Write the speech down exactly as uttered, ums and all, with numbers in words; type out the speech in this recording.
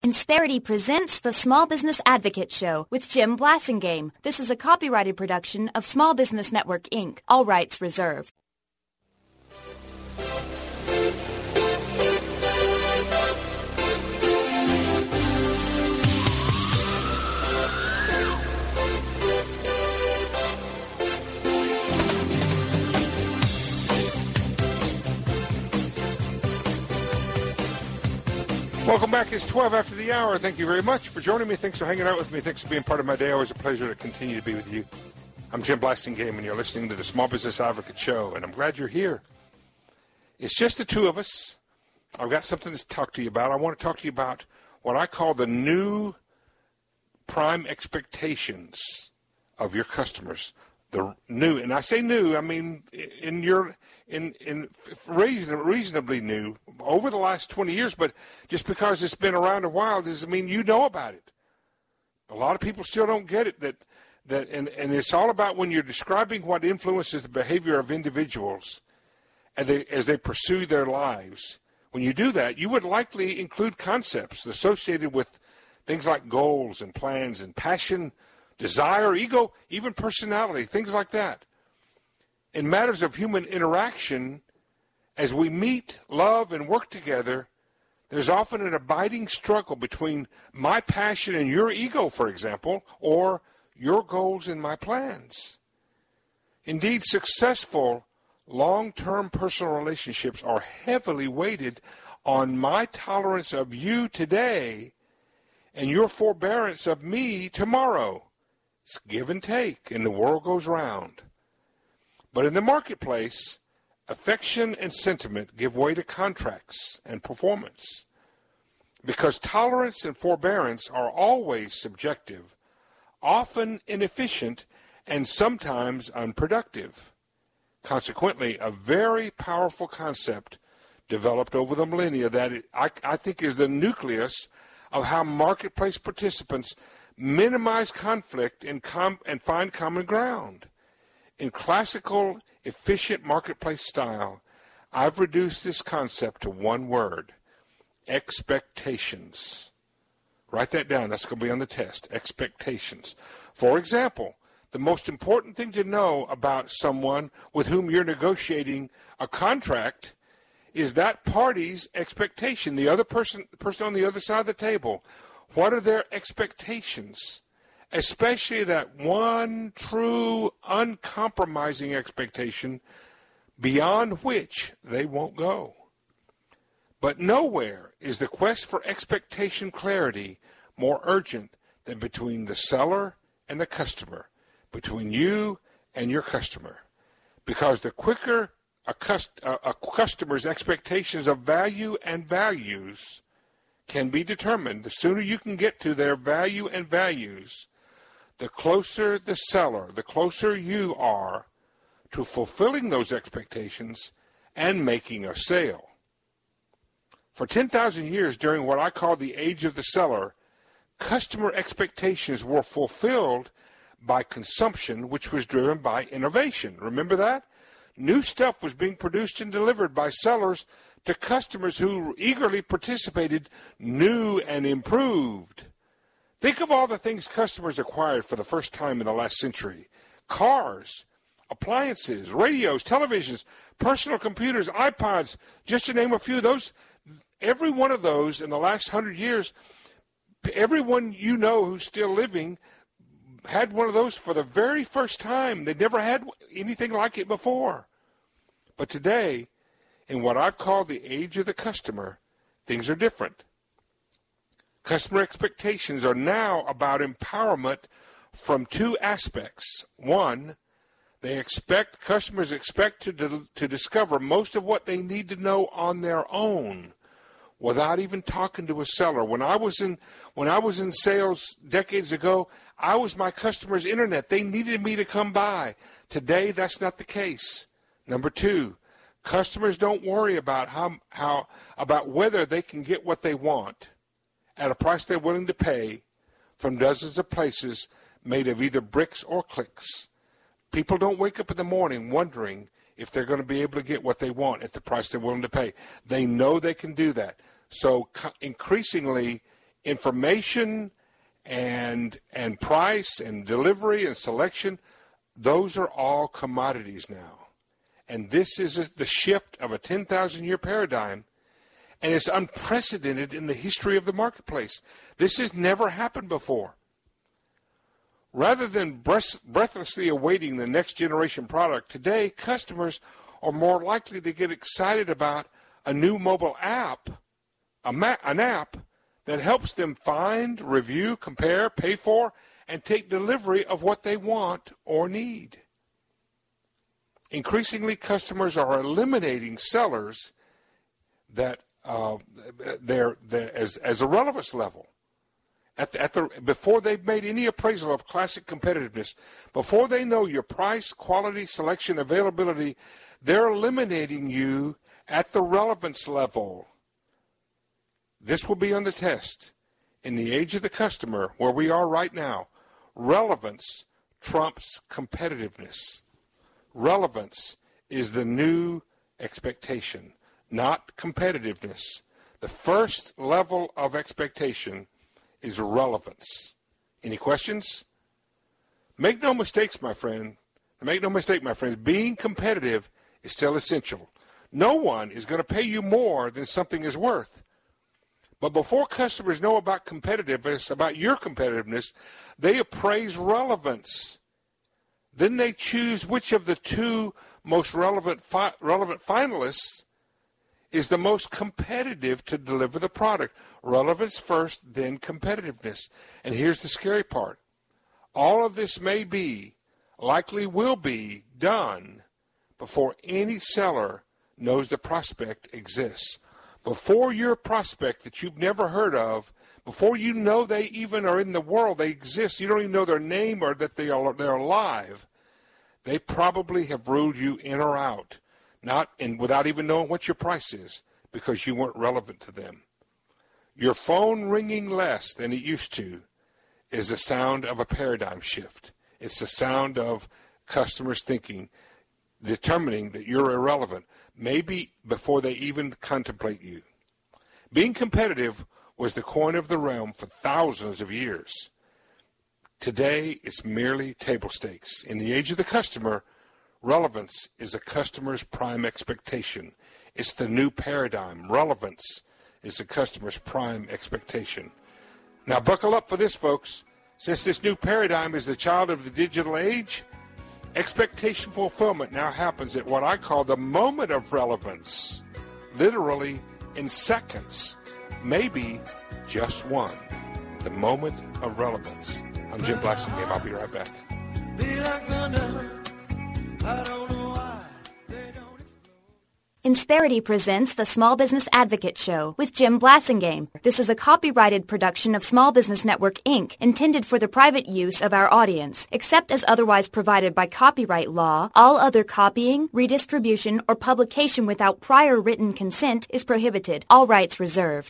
Insperity presents the Small Business Advocate Show with Jim Blasingame. This is a copyrighted production of Small Business Network, Incorporated. All rights reserved. Welcome back. It's twelve after the hour. Thank you very much for joining me. Thanks for hanging out with me. Thanks for being part of my day. Always a pleasure to continue to be with you. I'm Jim Blasingame, and you're listening to the Small Business Advocate Show, and I'm glad you're here. It's just the two of us. I've got something to talk to you about. I want to talk to you about what I call the new prime expectations of your customers. The new, and I say new, I mean in your in in reason, reasonably new over the last twenty years, but just because it's been around a while doesn't mean you know about it. A lot of people still don't get it that that and, and it's all about when you're describing what influences the behavior of individuals as they as they pursue their lives. When you do that, you would likely include concepts associated with things like goals and plans and passion, desire, ego, even personality, things like that. In matters of human interaction, as we meet, love, and work together, there's often an abiding struggle between my passion and your ego, for example, or your goals and my plans. Indeed, successful long-term personal relationships are heavily weighted on my tolerance of you today and your forbearance of me tomorrow. It's give and take, and the world goes round. But in the marketplace, affection and sentiment give way to contracts and performance. Because tolerance and forbearance are always subjective, often inefficient, and sometimes unproductive. Consequently, a very powerful concept developed over the millennia that it, I, I think is the nucleus of how marketplace participants minimize conflict and, com- and find common ground. In classical, efficient marketplace style, I've reduced this concept to one word: expectations. Write that down. That's going to be on the test. Expectations. For example, the most important thing to know about someone with whom you're negotiating a contract is that party's expectation. The other person, the person on the other side of the table. What are their expectations? Especially that one true, uncompromising expectation beyond which they won't go. But nowhere is the quest for expectation clarity more urgent than between the seller and the customer, between you and your customer. Because the quicker a, cust- a customer's expectations of value and values can be determined, the sooner you can get to their value and values, the closer the seller, the closer you are to fulfilling those expectations and making a sale. For ten thousand years, during what I call the age of the seller, customer expectations were fulfilled by consumption, which was driven by innovation. Remember that? New stuff was being produced and delivered by sellers to customers who eagerly participated, new and improved. Think of all the things customers acquired for the first time in the last century. Cars, appliances, radios, televisions, personal computers, iPods, just to name a few. Those, every one of those in the last hundred years, everyone you know who's still living had one of those for the very first time. They'd never had anything like it before. But today, in what I've called the age of the customer, things are different. Customer expectations are now about empowerment from two aspects. One, they expect, customers expect to, to discover most of what they need to know on their own without even talking to a seller. When I was in, when I was in sales decades ago, I was my customer's internet. They needed me to come by. Today, that's not the case. Number two, customers don't worry about how, how, about whether they can get what they want at a price they're willing to pay from dozens of places made of either bricks or clicks. People don't wake up in the morning wondering if they're going to be able to get what they want at the price they're willing to pay. They know they can do that. So co- increasingly, information and and price and delivery and selection, those are all commodities now. And this is the shift of a ten thousand year paradigm, and it's unprecedented in the history of the marketplace. This has never happened before. Rather than breathlessly awaiting the next generation product, today customers are more likely to get excited about a new mobile app, a ma- an app that helps them find, review, compare, pay for, and take delivery of what they want or need. Increasingly, customers are eliminating sellers that uh, they're, they're as, as a relevance level. At the, at the, before they've made any appraisal of classic competitiveness, before they know your price, quality, selection, availability, they're eliminating you at the relevance level. This will be on the test. In the age of the customer, where we are right now, relevance trumps competitiveness. Relevance is the new expectation, not competitiveness. The first level of expectation is relevance. Any questions? Make no mistakes, my friend. Make no mistake, my friends. Being competitive is still essential. No one is going to pay you more than something is worth. But before customers know about competitiveness, about your competitiveness, they appraise relevance. Then they choose which of the two most relevant fi- relevant finalists is the most competitive to deliver the product. Relevance first, then competitiveness. And here's the scary part. All of this may be, likely will be, done before any seller knows the prospect exists. Before your prospect that you've never heard of, before you know they even are in the world, they exist, you don't even know their name or that they are they're alive, they probably have ruled you in or out. Not and without even knowing what your price is, because you weren't relevant to them. Your phone ringing less than it used to is the sound of a paradigm shift. It's the sound of customers thinking, determining that you're irrelevant, maybe before they even contemplate you. Being competitive was the coin of the realm for thousands of years. Today, it's merely table stakes. In the age of the customer, relevance is a customer's prime expectation. It's the new paradigm. Relevance is the customer's prime expectation. Now, buckle up for this, folks. Since this new paradigm is the child of the digital age, expectation fulfillment now happens at what I call the moment of relevance. Literally in seconds, maybe just one. The moment of relevance. I'm Jim Blassingame. I'll be right back. Be like thunder. I don't know why they don't explode. Insperity presents the Small Business Advocate Show with Jim Blassingame. This is a copyrighted production of Small Business Network, Incorporated, intended for the private use of our audience. Except as otherwise provided by copyright law, all other copying, redistribution, or publication without prior written consent is prohibited. All rights reserved.